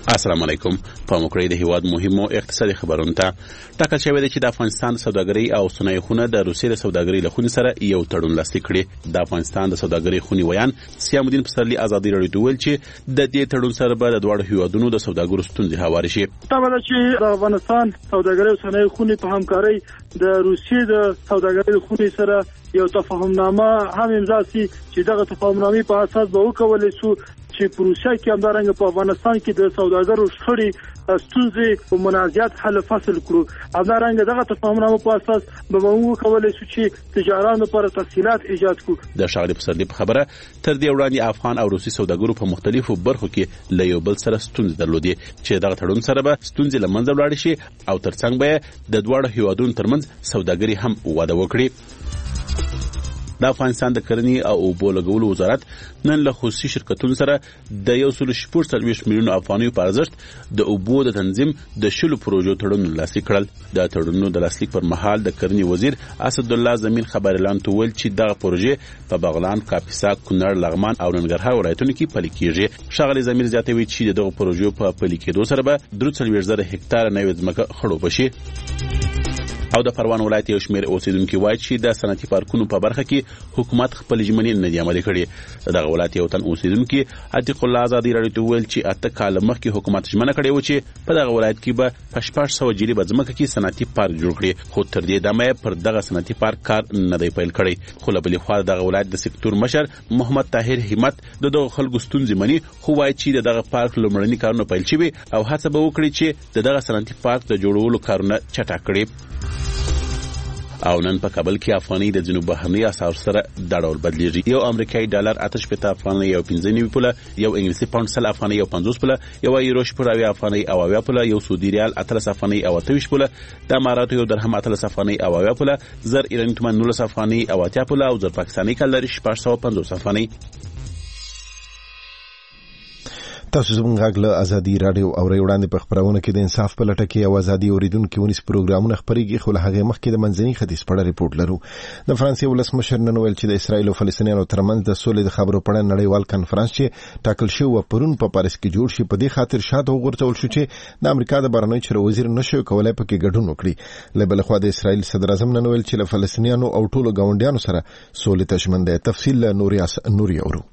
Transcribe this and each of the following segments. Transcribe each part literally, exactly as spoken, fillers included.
السلام علیکم. په موکړې د هیواد مهمو اقتصادي خبرونو ته ټاکل شوی دی چې د افغانستان سوداګري او صنایع خونه د روسیې د سوداګري له خونې سره یو تړون لاسلیک کړي. د افغانستان د سوداګري خونې ویان سیام الدین پسرلی ازادي راډیو ته ویل چې د دې تړون سره به د دواړو هیوادونو د سوداګرو ستونزې هوارې شي. طبعا چې د افغانستان سوداګري او صنایع خونې په همکارۍ د روسیې د سوداګري خونې سره یو تفاهمنامه هم امضا شي چې دغه تفاهمنامې په اساس به وکولای شو چې پروسه کې همدارنګه په افغانستان کې د سوداګرو شخړې ستونزې او منازعات حل فصل کړو. همدارنګه دغه تفاهمنامه په اساس به موږ وکولای شو چې تجارانو لپاره تسهیلات ایجاد کړو. د شاغلی پسرلی په خبره تر دې وړاندې افغان او روسي سوداګرو په مختلفو برخو کې له یو بل سره ستونزې درلودې چې دغه تړون سره به ستونزې له منځه ولاړې شي او ترڅنګ به د دواړو هیوادونو ترمنځ سوداګري هم وده وکړي. د افغانستان د کرنې او اوبو لګولو وزارت نن له خصوصي شرکتونو سره د یو سل شپږ څلوېښت میلیونو افغانیو په ارزښت د اوبو د تنظیم د شلو پروژو تړون لاسلیک کړل. د تړونونو د لاسلیک پر مهال د کرنې وزیر اسد الله زمین خبر اعلان ویل چې دغه پروژې په بغلان، کاپیسا، کونړ، لغمان او ننګرهار ولایتونو کې پلي کیږي. ښاغلی زمین زیاتوي چې دغه پروژو په پلي کېدو سره به درې څلوېښت زره هکتاره نوې ځمکه خړوبه شي. او د پروان ولایت یو شمېر اوسیدونکو وایي چې د صنعتي پارکونو په برخه کې حکومت خپل ژمنې نه دي عملي کړې. دغه ولایت یو تن اوسیدونکو عتیق الله ازادي راډیو ته ویل چې اته کال مخکې حکومت ژمنه کړې و چې په دغه ولایت کې به په شپږ سوه جریبه ځمکه کې صنعتي پارک جوړ کړي، خو تر دې دمه پر دغه صنعتي پارک کار نه دی پیل کړی. خو له بلې خوا دغه ولایت د سکتور مشر محمد طاهر همت د دغه خلکو ستونزې مني، خو وایي چې دغه پارک لومړني کارونه پیل شوي او هڅه به وکړي چې دغه صنعتي پارک د جوړولو کارونه چټک کړي. او نن په کابل کې افغاني د جنوب بهرني اسعار سره د ډول بدلیږي. یو امریکایي ډالر اته شپږ افغاني او پنځه نوي پوله، یو انګلیسي پاوند سل افغاني او پنځوس پوله، یو یورو شپږ افغاني او اویا پوله، یو سعودي ریال اتلس افغاني او اته ویشت پوله، د اماراتو یو درهم اتلس افغاني او اویا پوله، زر ایراني تومان نولس افغاني او اتیا پوله او زر پاکستاني کلداري شپږ سوه پنځوس افغاني. تاسو زموږ غږ له ازادي راډیو او وړاندې په خبرونه کې د انصاف په لټه کې او ازادي اوریدونکو ونیس پروګرامونه خبريږي. خو له هغه مخکې د منځني ختیځ په اړه ریپورت لرو. د فرانسې ولسمشر نن ویل چې د اسرایل او فلسطینیانو ترمنځ د سولې د خبرو په اړه نړیوال کانفرنس چې ټاکل شوی و پرون په پاریس کې جوړ شي په دې خاطر شاته وغورځول شو چې د امریکا د بهرنیو چارو وزیر نشو کولای پکې ګډون وکړي. له بل خوا د اسرایل صدر اعظم نن ویل چې له فلسطینیانو او ټولو ګاونډیانو سره سولې ته ژمن دی. تفصیل نوریاس نوري اورو.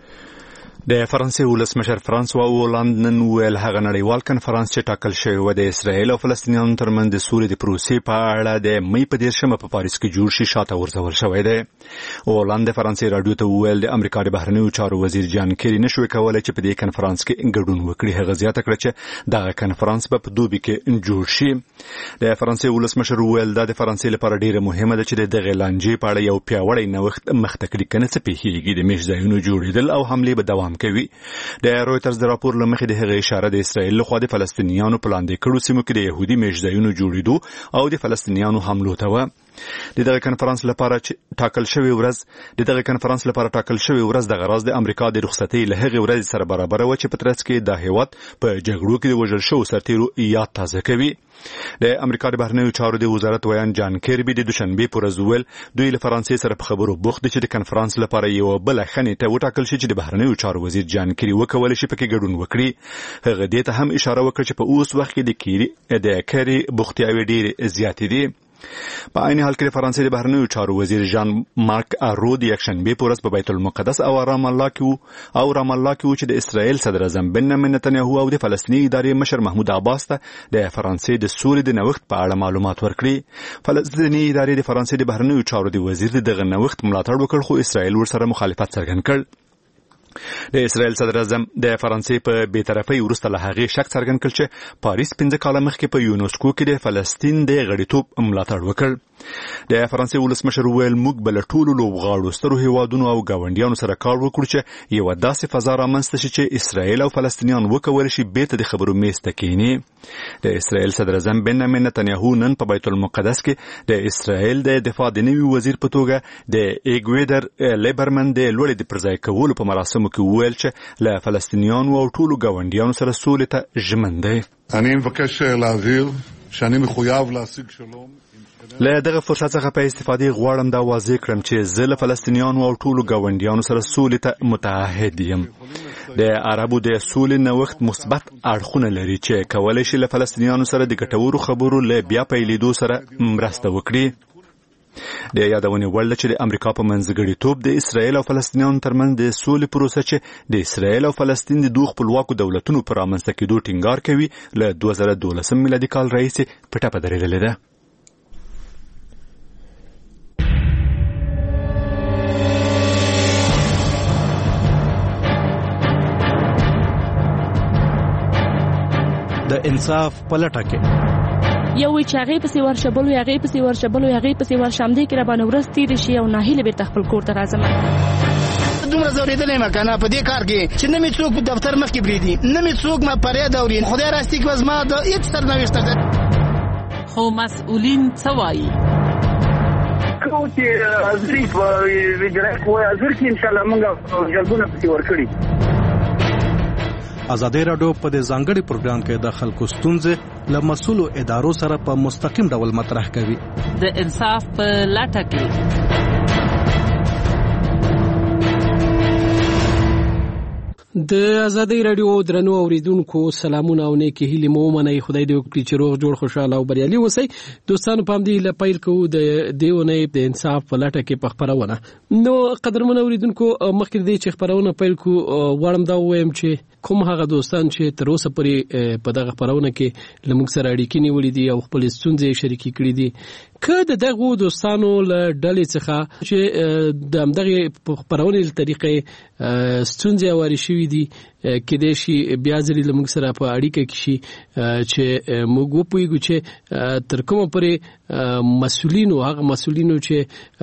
د فرانسې ولسمشر فرانسوا هولند نن ویل هغه نړیوال کانفرنس چې ټاکل شوی و د اسرایل او فلسطینیانو ترمنځ د سولې د پروسې په اړه د مې په دیرشمه په پاریس کې جوړ شي شاته ورځول شوی دی. هولند د فرانسې راډیو ته ویل د امریکا د بهرنیو چارو وزیر جان کیری نشوي کولای چې په دې کانفرنس کې ګډون وکړي. هغه زیاته کړه چې دغه کانفرنس به په دوبي کې جوړ شي. د فرانسې ولسمشر ویل دا د فرانسې لپاره ډیره مهمه ده چې دغه لانجې په اړه یو پیاوړی نوښت مخته کړي کنه څه پیښیږي. د میش ځایونو جوړېدل او حمله به دوام کوي. د رويټرز د راپور لمخې د هغې اشاره د اسرایل له خوا د فلسطینیانو په لاندې کړو سیمو کې د يهودي میشځایونو جوړېدو او د فلسطینیانو حملو ته و. د دغه کانفرنس لپاره ټاکل شوی ورځ د دغه کانفرنس لپاره ټاکل شوی ورځ د غراض د امریکا د رخصتۍ له هغې ورځې سره برابر و چې په ترڅ کې د هیواد په جګړو کې د وژل شوو سرتیرو یاد تازه کوي. د امریکا د بهرنیو چارو د وزارت ویان جان کیربي د دوشنبه پر ورځ ویل دوی له فرانسې سره په خبرو بوخت دي چې د کانفرنس لپاره یو بل خنې ته وټاکل شي چې د بهرنیو چارو وزیر جان کیری وکول شي پکې ګډون وکړي. هغه دې ته هم اشاره وکړه چې په اوس وخت کې د کیری د کیری بوختیاوي ډېر زیات دي. په عین حال کې فرانسې د بهرنیو چارو وزیر ژان مارک ارو د یکشنبه په ورځ په بیت المقدس او رام الله کې او رام الله کې چې د اسرائیل صدر اعظم بنیامین نتنیاهو او د فلسطیني ادارې مشر محمود عباس ته د فرانسې د سولې د نوښت په اړه معلومات ورکړي. فلسطیني ادارې د فرانسې د بهرنیو چارو د وزیر دغه نوښت ملاتړ وکړ خو اسرائیل ورسره مخالفت څرګند کړ. د اسرائیل صدر اعظم د فرانسې په بی‌طرفۍ وروسته له هغې شک څرګند کړ چې پاریس پنځه کاله مخکې په یونسکو کې د فلسطین د غړیتوب ملاتړ وکړ. د فرانسې ولسمشر ویل موږ به له ټولو لوبغاړو سترو هیوادونو او ګاونډیانو سره کار وکړو چې یوه داسې فضا رامنځته شي چې اسرائیل او فلسطینیان وکولی شي بیرته د خبرو میز ته کښیني. د اسرائیل صدر اعظم بنیامین نتنیاهو نن په بیت المقدس کې د اسرائیل د دفاع د نوي وزیر په توګه د ایګویډر لیبرمن د لوړې د پرځای کولو په مراسمو کې ویل چې له فلسطینیانو او ټولو ګاونډیانو سره سولې ته ژمن دی. אני מבקש להבהיר שאני מחויב להשיג שלום. له دغه فرصت څخه په استفادې غواړم دا واضح کړم چې زه له فلسطینیانو او ټولو ګاونډیانو سره سولې ته متعهد یم. د عربو د سولې نوښت مثبت اړخونه لري چې کولی شي له فلسطینیانو سره د ګټورو خبرو له بیا پیلېدو سره مرسته وکړي. د یادونې وړ ده چې د امریکا په منځګړیتوب د اسرائیل او فلسطینیانو ترمنځ د سولې پروسه چې د اسرائیل او فلسطین د دوه خپلواکو دولتونو پر رامنځته کېدو ټینګار کوي له دوه زره دولسم میلادي کال راهیسې په ټپه درېدلې ده. د انصاف پلټه کې یو وی چې هغه پسې ورشبل وي هغه پسې ورشبل وي هغه پسې ورشم دي کې را باندې ورس تیر شي او ناهیله به خپل کور ته راځم. دومره زوریدلې ما کنه په دې کار کې چې نه می څوک په دفتر مخ کې بریدي نه می څوک ما پرې دورین خدای راستي کې وزما د هیڅ سرنوشت ده. خو مسؤلین څه وایي؟ کوم چې ازری په ویجره کوی ازر کې ان شاء الله موږ جلبونه پسې ورکړي. ازادي راډیو په دې ځانګړي پروګرام کې د خلکو ستونزې له مسؤلو ادارو سره په مستقیم ډول مطرح کوي. د انصاف په لټه کې د ازادي راډیو درنو اوریدونکو سلامونه او نیکی هیله مو منئ. خدای دې وکړي چې روغ جوړ خوشاله او بریالي اوسئ. دوستانو پام دې ل پیل کوو د دیونه د انصاف په لټه کې په خبرونه. نو قدرمن اوریدونکو مخکې دې چې خبرونه پیل کو غواړم دا وایم چې کوم هغه دوستان چې تر اوسه پورې په دغه خبرونه کې لمږ سره اړیکې نیولې دي او خپل ستونزې شریکې کړې دي که د دغه دوستانو له ډلې څخه چې د همدغه خبرونې له طریقې ستونزې واري شوې دي کېدای شي بیا ځلې له موږ سره په اړیکه کې شي چې موږ وپوهیږو چې تر کومه پورې مسؤلینو هغه مسؤلینو چې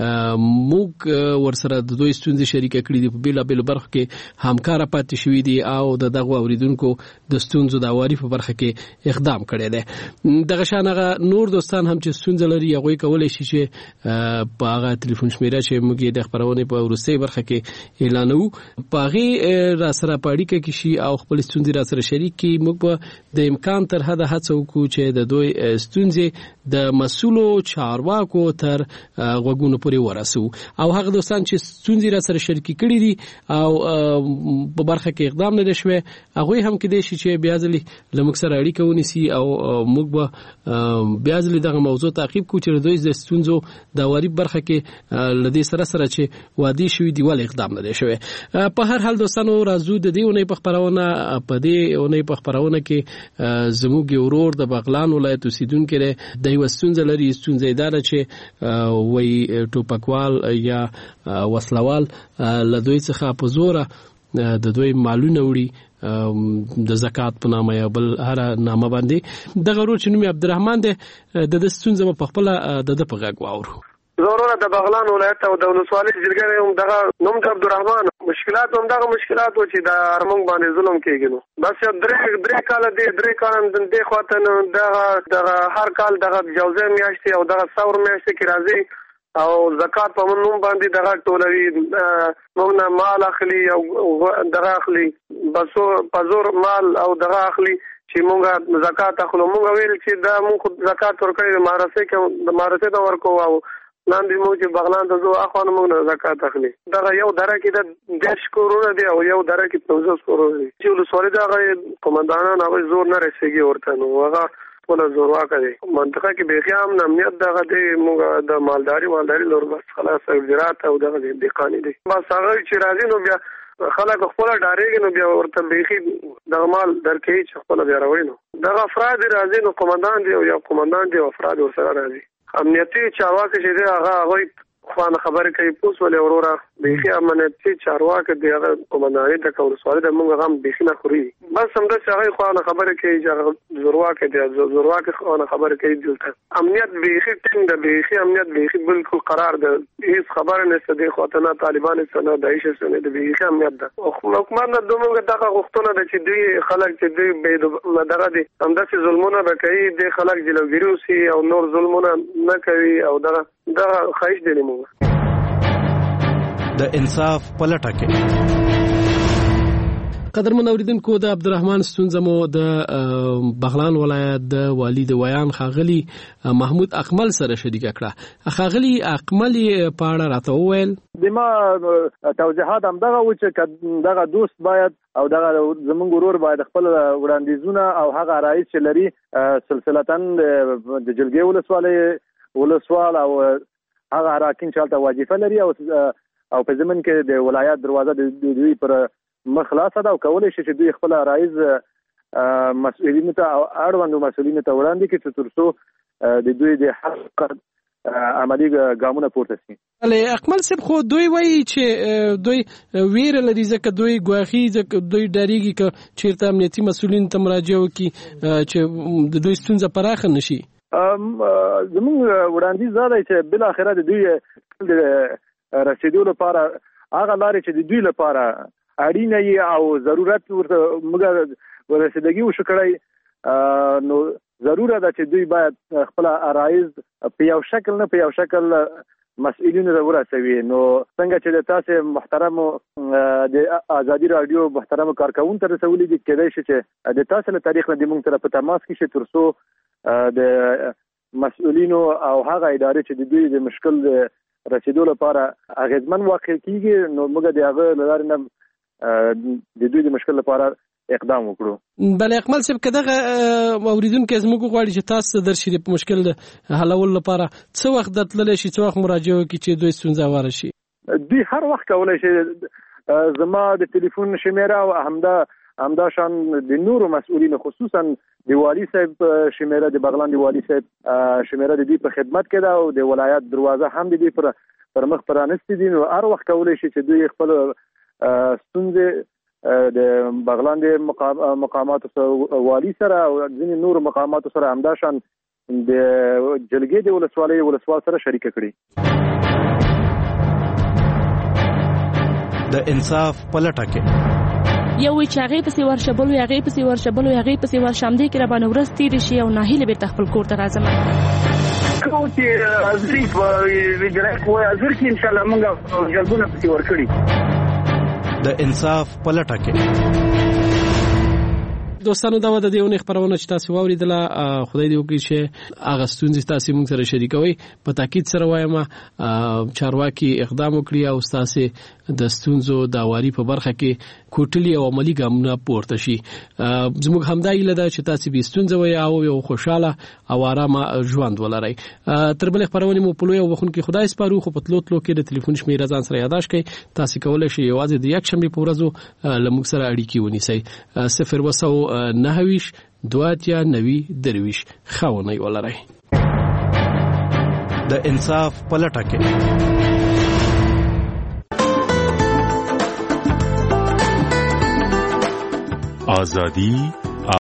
موږ ورسره د دوی ستونزې شریکه کړې دي په بېلابېلو برخو کې همکاره پاتې شوي دي او د دغه اوریدونکو د ستونزو د هواري په برخه کې اقدام کړی دی. دغه شان هغه نور دوستان هم چې ستونزه لري هغوی کولی شي چې په هغه تلیفون شمیره چې موږ یې د خپرونې په وروستۍ برخه کې اعلانوو په هغې را سره په اړیکه کې شي او خپل ستونزې را سره شریک کړي. موږ به د امکان تر حده هڅه وکړو چې د دوی ستونزې د مسؤلو چارواکو تر غوږونو پورې ورسو او هغه دوستان چې ستونزې را سره شریک کړي دي او په برخه کې اقدام نه دی شوی هغوی هم کېدای شي چې بیا ځلې له موږ سره اړیکه ونیسي او موږ به بیا ځلې دغه موضوع تعقیب کړو چې د دوی د ستونزو د هواري برخه کې له دې سره سره چې وعدې شوي دي ولې اقدام نه دی شوی. په هر حال دوستانو راځو د دې اونۍ په خپرونه په دې اونۍ په خپرونه کې زموږ ورور د بغلان ولایت اوسیدونکی دی د یوه ستونزه لري. ستونزه یې دا ده چې وایي ټوپکوال یا وسلوال له دوی څخه په زوره د دوی مالونه وړي د زکات په نامه یا بل هر نامه باندې. دغه ورور چې نوم یې عبدالرحمن دی د ده ستونزه به په خپله د ده په غږ واورو. زورونه د بغلان ولایت او د ولسوالۍ جرګې هم دغه نوم د عبدالرحمن مشکلات هم دغه مشکلات و چې د ارمنګ باندې ظلم کېږي. نو بس درې درې کاله دی درې کاله دې خواته نو دغه دغه هر کال دغه جوزه میاشتې او دغه ثور میاشتې کې راځي او زکات په نوم باندې دغه ټولوي موږ نه مال اخلي او دغه اخلي بسو پزور مال او دغه اخلي چې موږ زکات اخلو. موږ ویل چې دا موږ زکات ورکړي د مارسه کې د مارسه دا ورکو او لاندې موږ چې بغلان ته زو اخوانه موږ نه زکات اخلي. دغه یو دره کې د دیش کورونه دی او یو دره کې پنځوس کورونه دي چې ولسوالۍ دغه قومندانان هغه زور نه رسېږي ورته نو هغه ولا زورواکه دي منطقه کې بېخیام نه امنیت دغه دی موږ د مالداري مالداري لور بس خلاص زراعت او دغه دهقاني دي بس هغه چې راځي نو بیا خلک خپل ډارېږي نو بیا ورته بېخي دغه مال درکوي چې خپل بیا راوړي. نو دغه افراد راځي نو قومندان دی او یا قومندان دی او افراد ورسره راځي. امنیتي چارواکي چې دی هغه هغوی خوانه خبرې کوي پوس ولې وروره بېخي امنیتي چارواکي دی هغه قومنداني ته که ولسوالۍ ته موږ هم بېخي نه خوري. بس همداسې هغوی خوانه خبرې کوي چې هغه زورواکي دی زورواکي خوانه خبرې کوي. دلته امنیت بېخي ټینګ ده بېخي امنیت بېخي بالکل قرار ده هېڅ خبره نشته دې خواته نه طالبان شته نه داعش شته نه د بېخي امنیت ده. حکومت نه دومره دغه غوښتنه ده چې دوی خلک چې دوی دغه دي همداسې ظلمونه به کوي دې خلک جلوګیري اوسي او نور ظلمونه نه کوي او دغه دغه خواهش دی موږ د انصاف په لټه کې. قدرمن اوریدونکو د عبدالرحمن ستونزه مو د بغلان ولایت د والی د ویان خاغلی محمود اکمل سره شریک کړه. خاغلی اکمل په اړه راته وویل دما توضیحات هم دغه و چې دغه دوست باید او دغه زمونږ ورور باید خپل وړاندیزونه او هغه رئیس چې لري سلسلتن د جلګې ولسوالۍ ولسوال او هغه راکین چالت واجبه لري او او په زمن کې د ولایت دروازه د دوی پر مخلاصه ده او کولای شي چې دوی خپل رئیس مسؤلینو ته او اړوندو مسؤلینو ته وړاندې کړي چې ترڅو د دوی د حق عملی ګامونه پورته شي. له اکمل صاحب خو دوی وایي چې دوی ویره لري ځکه دوی ګواخي ځکه دوی ډاریږي چې چیرته امنیتي مسؤلین ته مراجعه وکړي چې د دوی ستونزه پراخه نشي. زموږ وړاندیز دا دی چې بل اخره د دوی د رسیدو لپاره هغه لارې چې د دوی لپاره اړینه ای او ضرورت ورته موږ ورسېدګي وشو کړی نو ضروره ده چې دوی باید خپل رئیس په یو شکل نه په یو شکل مسئولینو ته ورسوي. نو څنګه چې د تاسو محترم د ازادي رادیو محترم کارکونکو ته رسولي دي کېدای شي چې د تاسو له تاریخ نه د موږ سره په تماس کې شي ترڅو د مسئولینو او هغه ادارې چې د دوی د مشکل رسیدو لپاره اغیزمن واقع کیږي نو موږ د هغه لپاره نه د دوی د مشکل لپاره اقدام وکړو. بل اکمل صاحب کداغه اوریدونکو زموږ غواړي چې تاسو درشي په مشکل د حلول لپاره څو وخت د تللی شي څو وخت مراجعه وکړي چې دوی ستونزه واره شي. دوی هر وخت کولای شي زما د ټلیفون شمیره او همدا همدا شان د نورو مسؤلین خصوصا د والی صاحب شمیره د بغلان د والی صاحب شمیره د دې په خدمت کې ده او د ولایت دروازه هم د دې پر پر مخ پرانستې دي. نو هر وخت کولای شي چې دوی خپل ستونزه د بغلان د مقامات سره والی سره او ځینې نور مقامات سره همداشان د جلګې د ولسوالۍ ولسوال سره شریک کړي. د انصاف پلټه کې یو وی چې هغه پسې ورشبل وي هغه پسې ورشبل وي هغه پسې ورشمدي کې را باندې ورځ تیر شي او ناهیله به خپل کور ته راځم کوتي ازری په ویډرا کوه ازر کې ان شاء الله موږ جلبونه پسې ورکړي. د انصاف پلټه کې دوستانو دا د دیونه خبرونه چې تاسو واوریدله خدای دې وکړي چې هغه ستونزې تاسو موږ سره شریکوي. په تاکید سره وایم چارواکي اقدام وکړي او تاسو د ستونزو د واری په برخه کې کوټلی او عملی ګامونه پورته شي. زموږ همدای لده چې تاسو به ستونزې وي او یو خوشاله او آرامه ژوند ولرئ. تر بل خبرونه مو په لوی وخت کې خدای سپارو خو په تلو تلو کې د ټلیفون شمیره ځان سره یاداش کړئ. تاسو کولای شئ یوازې د یک شنبه په ورځو لموږ سره اړیکې ونیسئ. صفر وسو نهویش دواتیا نوی درویش خاونی ولرئ. د انصاف پلټه کې آزادی